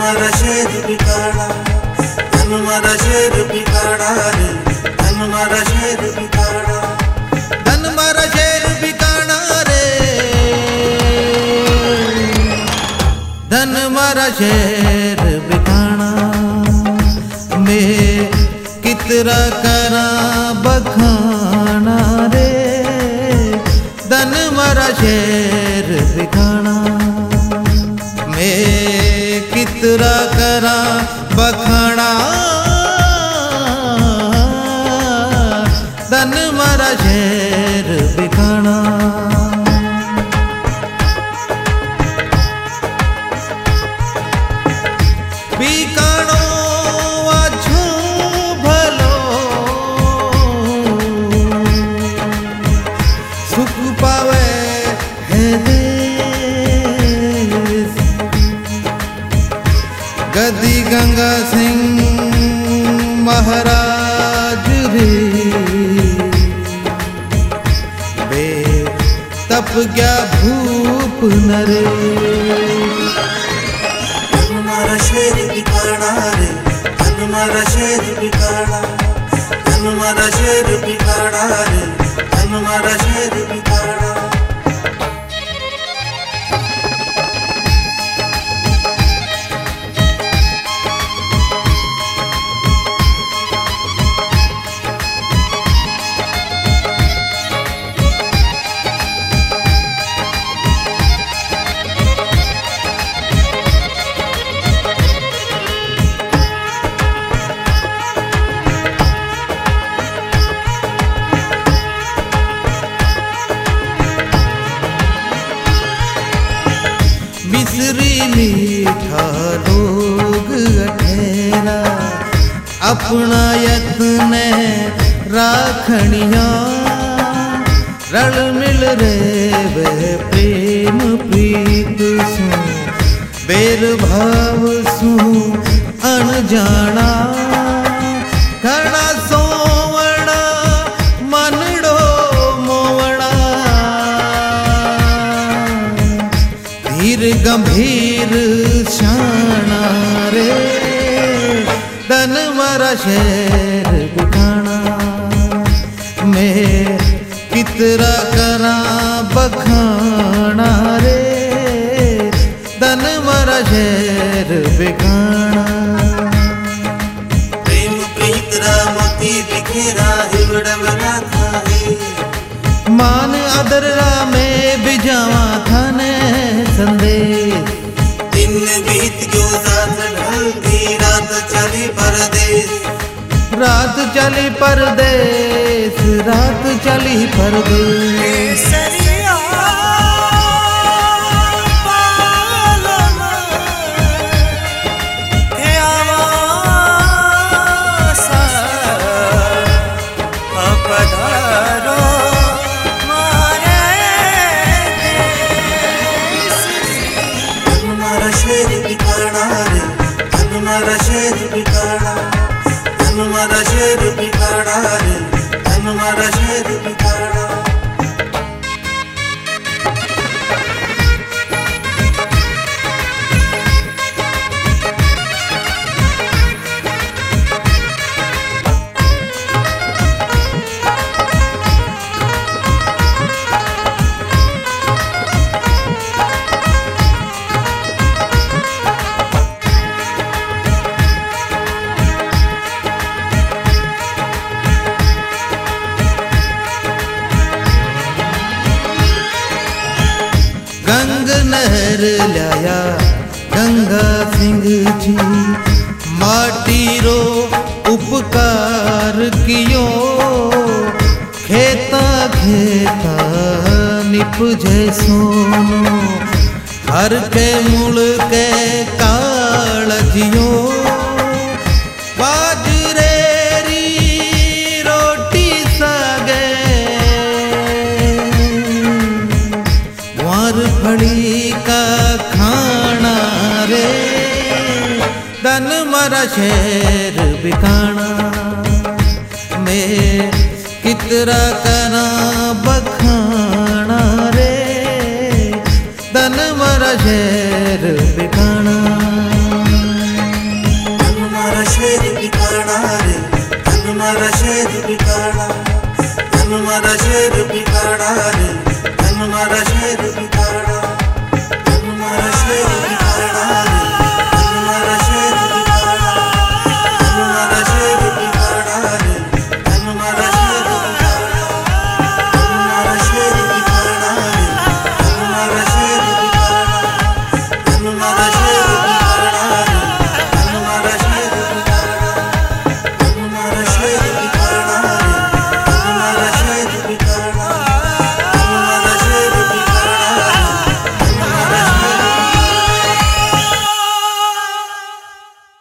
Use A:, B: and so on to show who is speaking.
A: मारा शेर बिकाड़ा, धन मारा शेर बिकाड़ा रे, धन मारा शेर बिकाड़ा,
B: धन मारा शेर बिकाड़ा रे, धन मारा शेर बिकाड़ा। मैं कितरा करा बखाना रे, धन मारा शेर बिकाड़ा। मैं कितरा करा बखाना, धन मारा शेर बिकाड़ा। बिकाड़ो आछो भलो, सुख पावे है देश। गद्दी गंगा सिंह महाराज रे, बे तप गया भूप नरे।
A: धन मारा शेर बिकाड़ा रे, धन मारा शेर बिकाड़ा, धन मारा शेर बिकाड़ा रे, धन मारा शेर बिकाड़ा।
B: मिसरी मीठा लोग अठेरा, अपना यत्न राखणिया। रल मिल रे वे प्रेम प्रीत सु, बेर भाव सु अनजाना। घना सोवणा मनड़ो मोवणा, धीर गंभीर शाना रे, धन मारा शेर बिकाड़ा। मैं कितरा करा बखाना रे, धन मारा शेर बिकाड़ा।
A: प्रेम प्रीत रा मोती बिखेरा हिवड़ा मना था है,
B: मान आदर रा में बिजावा थाने संदेश।
A: दिन बीत गयो साथ ढल गई, रात चली परदेस।
B: रात चली परदेस, रात चली परदेस।
A: शेर बिकाड़ा रे, धन मारा शेर बिकाड़ा, धन मारा शेर बिकाड़ा रे, धन मारा शेर बिकाड़ा।
B: गंग नहर लाया गंगा सिंह जी, माटी रो उपकार कियो। खेता खेता निपजे सोनो, हर के मूल के कालजियो। बाजरे री रोटी सागे, वार फड़ी का खाना रे, धन मारा शेर बिकाड़ा। मैं कितरा करा बखाना रे, धन मारा शेर